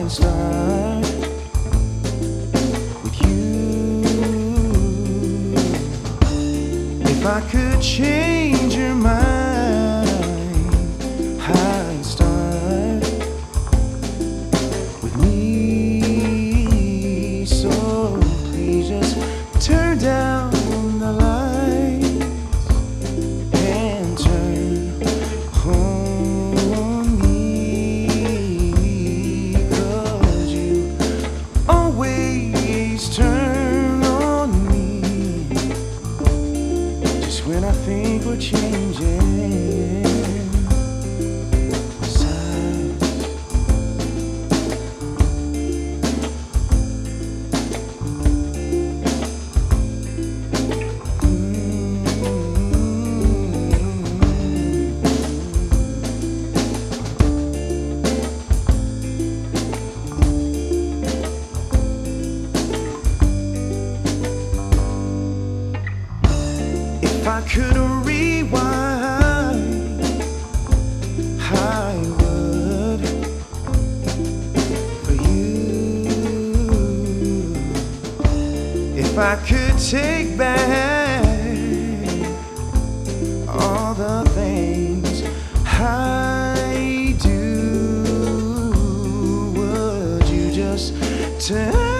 start with you. If I could change your mind, I'd start with me. So please just turn down the lights and turn on me, 'cause you always turn on me just when I think we're changing sides. If I could rewind, I would for you. If I could take back all the things I do, would you just turn